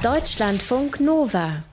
Deutschlandfunk Nova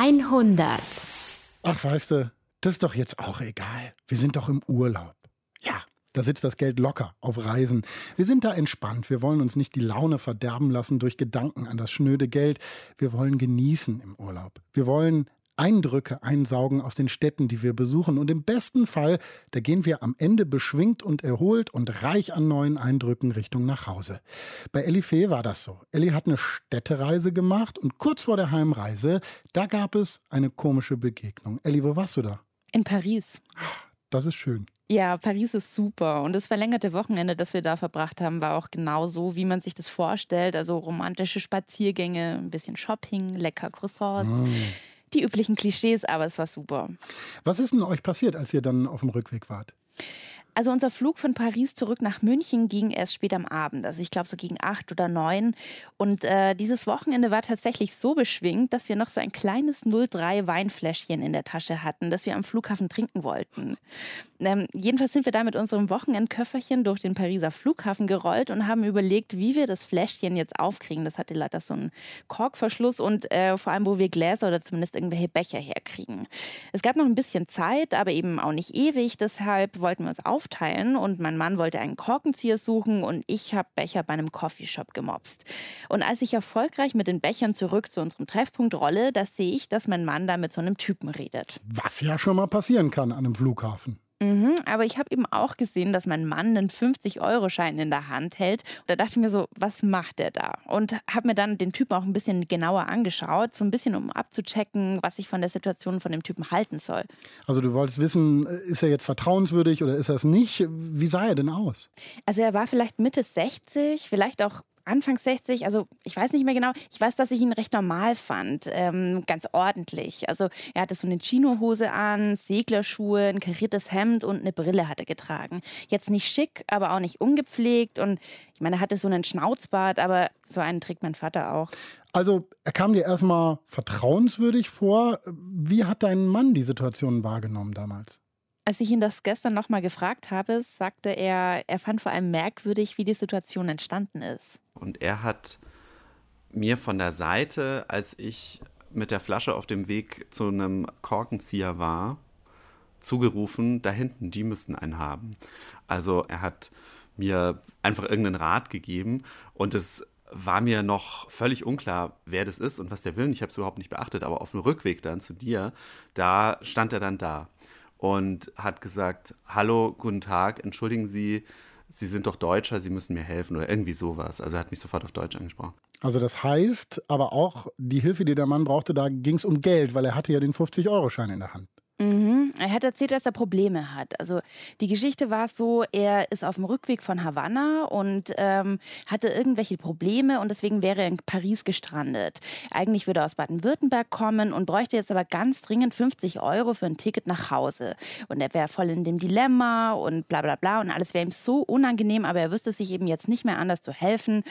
100. Ach, weißt du, das ist doch jetzt auch egal. Wir sind doch im Urlaub. Ja, da sitzt das Geld locker auf Reisen. Wir sind da entspannt. Wir wollen uns nicht die Laune verderben lassen durch Gedanken an das schnöde Geld. Wir wollen genießen im Urlaub. Wir wollen Eindrücke einsaugen aus den Städten, die wir besuchen. Und im besten Fall, da gehen wir am Ende beschwingt und erholt und reich an neuen Eindrücken Richtung nach Hause. Bei Elli Fee war das so. Elli hat eine Städtereise gemacht und kurz vor der Heimreise, da gab es eine komische Begegnung. Elli, wo warst du da? In Paris. Das ist schön. Ja, Paris ist super. Und das verlängerte Wochenende, das wir da verbracht haben, war auch genau so, wie man sich das vorstellt. Also romantische Spaziergänge, ein bisschen Shopping, lecker Croissants. Die üblichen Klischees, aber es war super. Was ist denn euch passiert, als ihr dann auf dem Rückweg wart? Also unser Flug von Paris zurück nach München ging erst spät am Abend. Also ich glaube so gegen 8 oder 9. Und dieses Wochenende war tatsächlich so beschwingt, dass wir noch so ein kleines 03 Weinfläschchen in der Tasche hatten, das wir am Flughafen trinken wollten. Jedenfalls sind wir da mit unserem Wochenendköfferchen durch den Pariser Flughafen gerollt und haben überlegt, wie wir das Fläschchen jetzt aufkriegen. Das hatte leider so einen Korkverschluss und vor allem, wo wir Gläser oder zumindest irgendwelche Becher herkriegen. Es gab noch ein bisschen Zeit, aber eben auch nicht ewig. Deshalb wollten wir uns aufteilen und mein Mann wollte einen Korkenzieher suchen und ich habe Becher bei einem Coffeeshop gemopst. Und als ich erfolgreich mit den Bechern zurück zu unserem Treffpunkt rolle, da sehe ich, dass mein Mann da mit so einem Typen redet. Was ja schon mal passieren kann an einem Flughafen. Aber ich habe eben auch gesehen, dass mein Mann einen 50-Euro-Schein in der Hand hält. Da dachte ich mir so, was macht der da? Und habe mir dann den Typen auch ein bisschen genauer angeschaut, so ein bisschen um abzuchecken, was ich von der Situation von dem Typen halten soll. Also du wolltest wissen, ist er jetzt vertrauenswürdig oder ist er es nicht? Wie sah er denn aus? Also er war vielleicht Mitte 60, vielleicht auch Anfang 60, also ich weiß nicht mehr genau. Ich weiß, dass ich ihn recht normal fand, ganz ordentlich. Also er hatte so eine Chinohose an, Seglerschuhe, ein kariertes Hemd und eine Brille hat er getragen. Jetzt nicht schick, aber auch nicht ungepflegt und ich meine, er hatte so einen Schnauzbart, aber so einen trägt mein Vater auch. Also er kam dir erstmal vertrauenswürdig vor. Wie hat dein Mann die Situation wahrgenommen damals? Als ich ihn das gestern nochmal gefragt habe, sagte er fand vor allem merkwürdig, wie die Situation entstanden ist. Und er hat mir von der Seite, als ich mit der Flasche auf dem Weg zu einem Korkenzieher war, zugerufen, da hinten, die müssten einen haben. Also er hat mir einfach irgendeinen Rat gegeben und es war mir noch völlig unklar, wer das ist und was der will. Ich habe es überhaupt nicht beachtet, aber auf dem Rückweg dann zu dir, da stand er dann da und hat gesagt, hallo, guten Tag, entschuldigen Sie, Sie sind doch Deutscher, Sie müssen mir helfen oder irgendwie sowas. Also er hat mich sofort auf Deutsch angesprochen. Also das heißt aber auch, die Hilfe, die der Mann brauchte, da ging es um Geld, weil er hatte ja den 50-Euro-Schein in der Hand. Er hat erzählt, dass er Probleme hat. Also die Geschichte war so, er ist auf dem Rückweg von Havanna und hatte irgendwelche Probleme und deswegen wäre er in Paris gestrandet. Eigentlich würde er aus Baden-Württemberg kommen und bräuchte jetzt aber ganz dringend 50 Euro für ein Ticket nach Hause. Und er wäre voll in dem Dilemma und bla bla bla und alles wäre ihm so unangenehm, aber er wüsste sich eben jetzt nicht mehr anders zu helfen,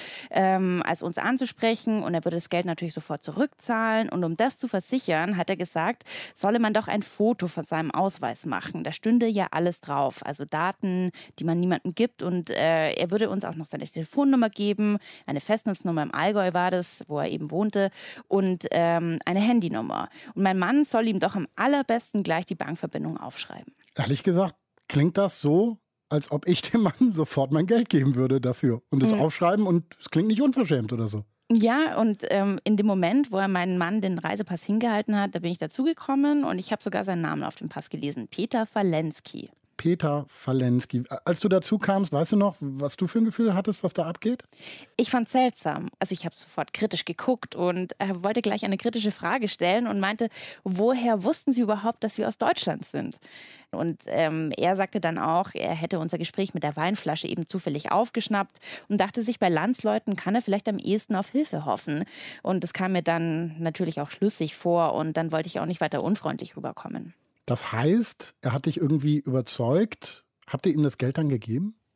als uns anzusprechen und er würde das Geld natürlich sofort zurückzahlen und um das zu versichern, hat er gesagt, solle man doch ein Foto von seinem Ausweis machen. Da stünde ja alles drauf, also Daten, die man niemandem gibt und er würde uns auch noch seine Telefonnummer geben, eine Festnetznummer im Allgäu war das, wo er eben wohnte und eine Handynummer. Und mein Mann soll ihm doch am allerbesten gleich die Bankverbindung aufschreiben. Ehrlich gesagt, klingt das so, als ob ich dem Mann sofort mein Geld geben würde dafür und es aufschreiben und es klingt nicht unverschämt oder so. Ja, und in dem Moment, wo er meinen Mann den Reisepass hingehalten hat, da bin ich dazugekommen und ich habe sogar seinen Namen auf dem Pass gelesen. Peter Falensky. Peter Falensky. Als du dazu kamst, weißt du noch, was du für ein Gefühl hattest, was da abgeht? Ich fand es seltsam. Also ich habe sofort kritisch geguckt und wollte gleich eine kritische Frage stellen und meinte, woher wussten Sie überhaupt, dass wir aus Deutschland sind? Und er sagte dann auch, er hätte unser Gespräch mit der Weinflasche eben zufällig aufgeschnappt und dachte sich, bei Landsleuten kann er vielleicht am ehesten auf Hilfe hoffen. Und das kam mir dann natürlich auch schlüssig vor und dann wollte ich auch nicht weiter unfreundlich rüberkommen. Das heißt, er hat dich irgendwie überzeugt. Habt ihr ihm das Geld dann gegeben?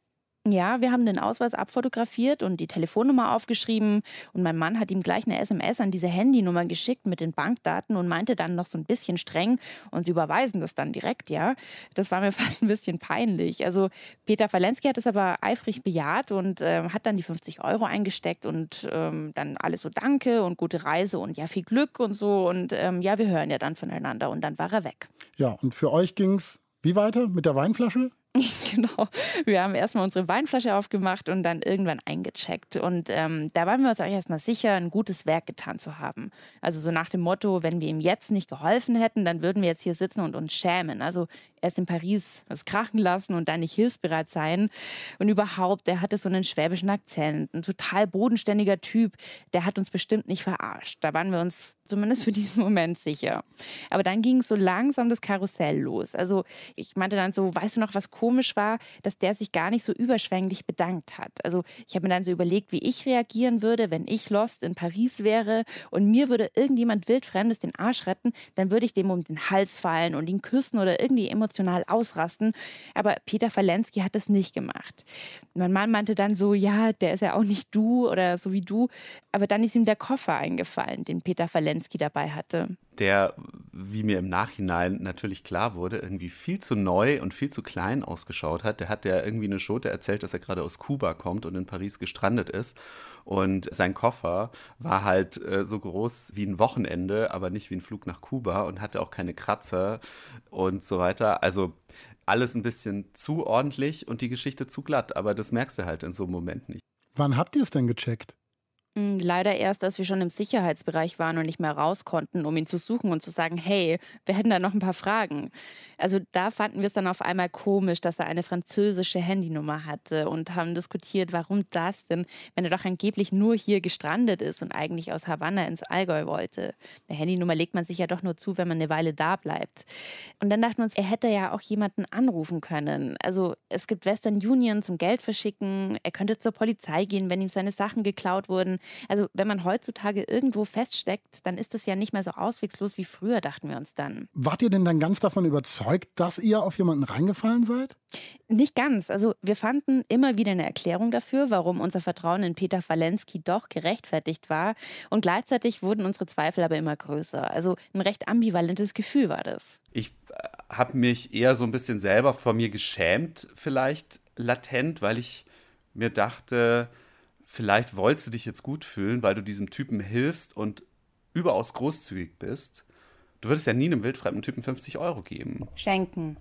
Ja, wir haben den Ausweis abfotografiert und die Telefonnummer aufgeschrieben. Und mein Mann hat ihm gleich eine SMS an diese Handynummer geschickt mit den Bankdaten und meinte dann noch so ein bisschen streng, und sie überweisen das dann direkt, ja. Das war mir fast ein bisschen peinlich. Also Peter Falenski hat es aber eifrig bejaht und hat dann die 50 Euro eingesteckt und dann alles so Danke und gute Reise und ja, viel Glück und so. Und ja, wir hören ja dann voneinander, und dann war er weg. Ja, und für euch ging's wie weiter mit der Weinflasche? Genau. Wir haben erstmal unsere Weinflasche aufgemacht und dann irgendwann eingecheckt. Und da waren wir uns auch erstmal sicher, ein gutes Werk getan zu haben. Also so nach dem Motto, wenn wir ihm jetzt nicht geholfen hätten, dann würden wir jetzt hier sitzen und uns schämen. Also erst in Paris was krachen lassen und dann nicht hilfsbereit sein. Und überhaupt, der hatte so einen schwäbischen Akzent, ein total bodenständiger Typ. Der hat uns bestimmt nicht verarscht. Da waren wir uns zumindest für diesen Moment sicher. Aber dann ging so langsam das Karussell los. Also ich meinte dann so, weißt du noch, was komisch war, dass der sich gar nicht so überschwänglich bedankt hat. Also ich habe mir dann so überlegt, wie ich reagieren würde, wenn ich lost in Paris wäre und mir würde irgendjemand Wildfremdes den Arsch retten, dann würde ich dem um den Hals fallen und ihn küssen oder irgendwie emotional ausrasten. Aber Peter Falenski hat das nicht gemacht. Mein Mann meinte dann so, ja, der ist ja auch nicht du oder so wie du. Aber dann ist ihm der Koffer eingefallen, den Peter Falenski dabei hatte. Der, wie mir im Nachhinein natürlich klar wurde, irgendwie viel zu neu und viel zu klein ausgeschaut hat. Der hat ja irgendwie eine Schote erzählt, dass er gerade aus Kuba kommt und in Paris gestrandet ist. Und sein Koffer war halt so groß wie ein Wochenende, aber nicht wie ein Flug nach Kuba und hatte auch keine Kratzer und so weiter. Also alles ein bisschen zu ordentlich und die Geschichte zu glatt. Aber das merkst du halt in so einem Moment nicht. Wann habt ihr es denn gecheckt? Leider erst, als wir schon im Sicherheitsbereich waren und nicht mehr raus konnten, um ihn zu suchen und zu sagen, hey, wir hätten da noch ein paar Fragen. Also da fanden wir es dann auf einmal komisch, dass er eine französische Handynummer hatte und haben diskutiert, warum das denn, wenn er doch angeblich nur hier gestrandet ist und eigentlich aus Havanna ins Allgäu wollte. Eine Handynummer legt man sich ja doch nur zu, wenn man eine Weile da bleibt. Und dann dachten wir uns, er hätte ja auch jemanden anrufen können. Also es gibt Western Union zum Geld verschicken, er könnte zur Polizei gehen, wenn ihm seine Sachen geklaut wurden. Also wenn man heutzutage irgendwo feststeckt, dann ist das ja nicht mehr so auswegslos wie früher, dachten wir uns dann. Wart ihr denn dann ganz davon überzeugt, dass ihr auf jemanden reingefallen seid? Nicht ganz. Also wir fanden immer wieder eine Erklärung dafür, warum unser Vertrauen in Peter Falenski doch gerechtfertigt war. Und gleichzeitig wurden unsere Zweifel aber immer größer. Also ein recht ambivalentes Gefühl war das. Ich habe mich eher so ein bisschen selber vor mir geschämt, vielleicht latent, weil ich mir dachte, vielleicht wolltest du dich jetzt gut fühlen, weil du diesem Typen hilfst und überaus großzügig bist. Du würdest ja nie einem wildfremden Typen 50 Euro geben. Schenken,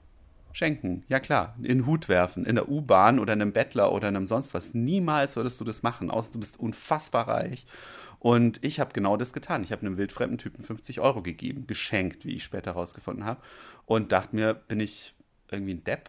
ja klar. In den Hut werfen, in der U-Bahn oder einem Bettler oder einem sonst was. Niemals würdest du das machen, außer du bist unfassbar reich. Und ich habe genau das getan. Ich habe einem wildfremden Typen 50 Euro gegeben, geschenkt, wie ich später herausgefunden habe. Und dachte mir, bin ich irgendwie ein Depp?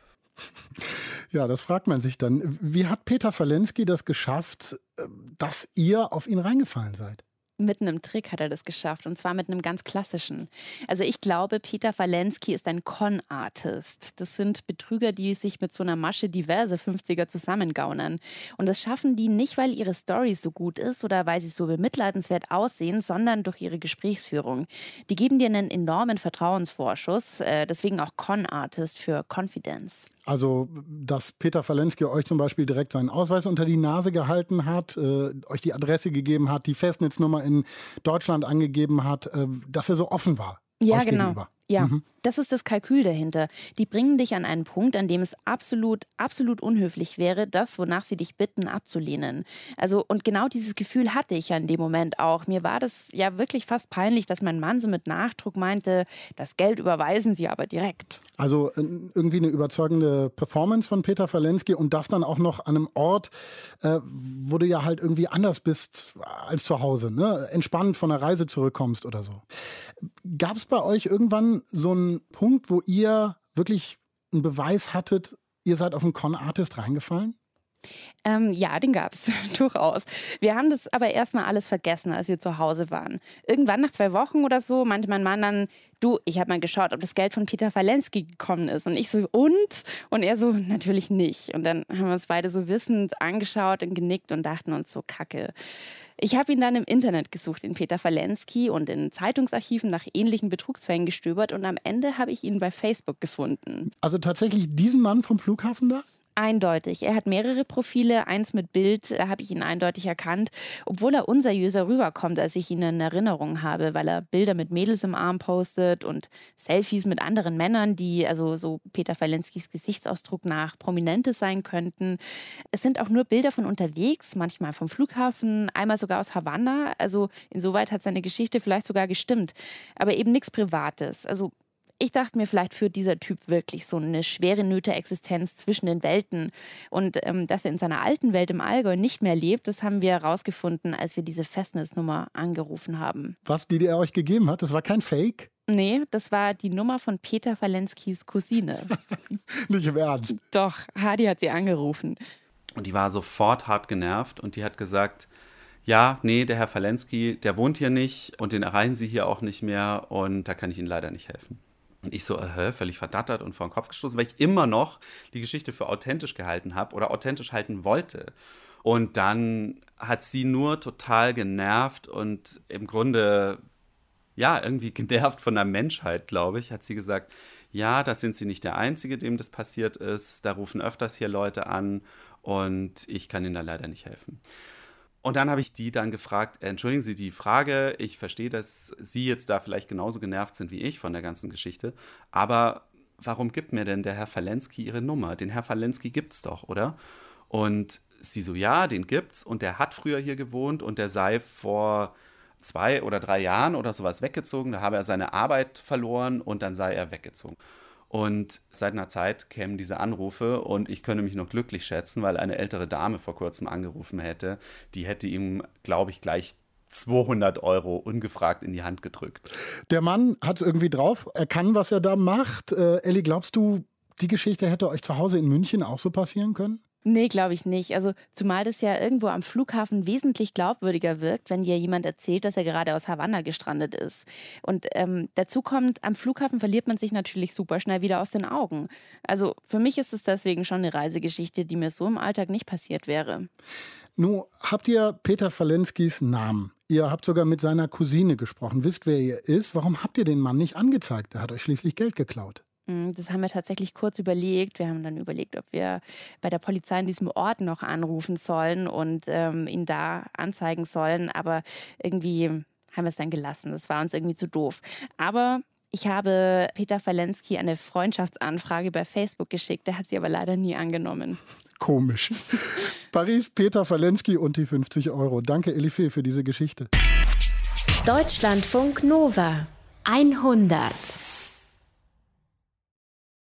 Ja, das fragt man sich dann. Wie hat Peter Falenski das geschafft, dass ihr auf ihn reingefallen seid? mit einem Trick hat er das geschafft, und zwar mit einem ganz klassischen. Also ich glaube, Peter Falenski ist ein Con-Artist. Das sind Betrüger, die sich mit so einer Masche diverse 50er zusammengaunern. Und das schaffen die nicht, weil ihre Story so gut ist oder weil sie so bemitleidenswert aussehen, sondern durch ihre Gesprächsführung. Die geben dir einen enormen Vertrauensvorschuss, deswegen auch Con-Artist für Confidence. Also, dass Peter Falenski euch zum Beispiel direkt seinen Ausweis unter die Nase gehalten hat, euch die Adresse gegeben hat, die Festnetznummer in Deutschland angegeben hat, dass er so offen war. Ja, euch genau. Gegenüber. Ja, das ist das Kalkül dahinter. Die bringen dich an einen Punkt, an dem es absolut unhöflich wäre, das, wonach sie dich bitten, abzulehnen. Also, und genau dieses Gefühl hatte ich ja in dem Moment auch. Mir war das ja wirklich fast peinlich, dass mein Mann so mit Nachdruck meinte, das Geld überweisen sie aber direkt. Also irgendwie eine überzeugende Performance von Peter Falenski und das dann auch noch an einem Ort, wo du ja halt irgendwie anders bist als zu Hause, ne? Entspannt von der Reise zurückkommst oder so. Gab es bei euch irgendwann so einen Punkt, wo ihr wirklich einen Beweis hattet, ihr seid auf einen Con-Artist reingefallen? Ja, den gab es durchaus. Wir haben das aber erstmal alles vergessen, als wir zu Hause waren. Irgendwann nach 2 Wochen oder so meinte mein Mann dann, du, ich habe mal geschaut, ob das Geld von Peter Falenski gekommen ist. Und ich so, und? Und er so, natürlich nicht. Und dann haben wir uns beide so wissend angeschaut und genickt und dachten uns so, Kacke. Ich habe ihn dann im Internet gesucht, den Peter Falenski, und in Zeitungsarchiven nach ähnlichen Betrugsfällen gestöbert, und am Ende habe ich ihn bei Facebook gefunden. Also tatsächlich diesen Mann vom Flughafen da? Eindeutig. Er hat mehrere Profile, eins mit Bild, da habe ich ihn eindeutig erkannt, obwohl er unseriöser rüberkommt, als ich ihn in Erinnerung habe, weil er Bilder mit Mädels im Arm postet und Selfies mit anderen Männern, die also so Peter Falenskys Gesichtsausdruck nach Prominente sein könnten. Es sind auch nur Bilder von unterwegs, manchmal vom Flughafen, einmal sogar aus Havanna. Also insoweit hat seine Geschichte vielleicht sogar gestimmt, aber eben nichts Privates. Also ich dachte mir, vielleicht führt dieser Typ wirklich so eine schwere Nöte-Existenz zwischen den Welten. Und dass er in seiner alten Welt im Allgäu nicht mehr lebt, das haben wir herausgefunden, als wir diese Festnetznummer angerufen haben. Was, die er euch gegeben hat, das war kein Fake? Nee, das war die Nummer von Peter Falenskys Cousine. Nicht im Ernst? Doch, Hadi hat sie angerufen. Und die war sofort hart genervt und die hat gesagt, ja, nee, der Herr Falensky, der wohnt hier nicht und den erreichen Sie hier auch nicht mehr und da kann ich Ihnen leider nicht helfen. Und ich so, völlig verdattert und vor den Kopf gestoßen, weil ich immer noch die Geschichte für authentisch gehalten habe oder authentisch halten wollte. Und dann hat sie nur total genervt und im Grunde, ja, irgendwie genervt von der Menschheit, glaube ich, hat sie gesagt, ja, da sind Sie nicht der Einzige, dem das passiert ist, da rufen öfters hier Leute an und ich kann Ihnen da leider nicht helfen. Und dann habe ich die dann gefragt, entschuldigen Sie die Frage, ich verstehe, dass Sie jetzt da vielleicht genauso genervt sind wie ich von der ganzen Geschichte, aber warum gibt mir denn der Herr Falensky Ihre Nummer? Den Herr Falensky gibt's doch, oder? Und sie so, ja, den gibt's und der hat früher hier gewohnt und der sei vor 2 oder 3 Jahren oder sowas weggezogen, da habe er seine Arbeit verloren und dann sei er weggezogen. Und seit einer Zeit kämen diese Anrufe und ich könnte mich noch glücklich schätzen, weil eine ältere Dame vor kurzem angerufen hätte. Die hätte ihm, glaube ich, gleich 200 € ungefragt in die Hand gedrückt. Der Mann hat es irgendwie drauf. Er kann, was er da macht. Elli, glaubst du, die Geschichte hätte euch zu Hause in München auch so passieren können? Nee, glaube ich nicht. Also zumal das ja irgendwo am Flughafen wesentlich glaubwürdiger wirkt, wenn dir jemand erzählt, dass er gerade aus Havanna gestrandet ist. Und dazu kommt, am Flughafen verliert man sich natürlich super schnell wieder aus den Augen. Also für mich ist es deswegen schon eine Reisegeschichte, die mir so im Alltag nicht passiert wäre. Nun, habt ihr Peter Falenskys Namen? Ihr habt sogar mit seiner Cousine gesprochen. Wisst, wer ihr ist? Warum habt ihr den Mann nicht angezeigt? Er hat euch schließlich Geld geklaut. Das haben wir tatsächlich kurz überlegt. Wir haben dann überlegt, ob wir bei der Polizei in diesem Ort noch anrufen sollen und ihn da anzeigen sollen. Aber irgendwie haben wir es dann gelassen. Das war uns irgendwie zu doof. Aber ich habe Peter Falensky eine Freundschaftsanfrage bei Facebook geschickt. Der hat sie aber leider nie angenommen. Komisch. Paris, Peter Falensky und die 50 €. Danke, Elli Fee, für diese Geschichte. Deutschlandfunk Nova 100.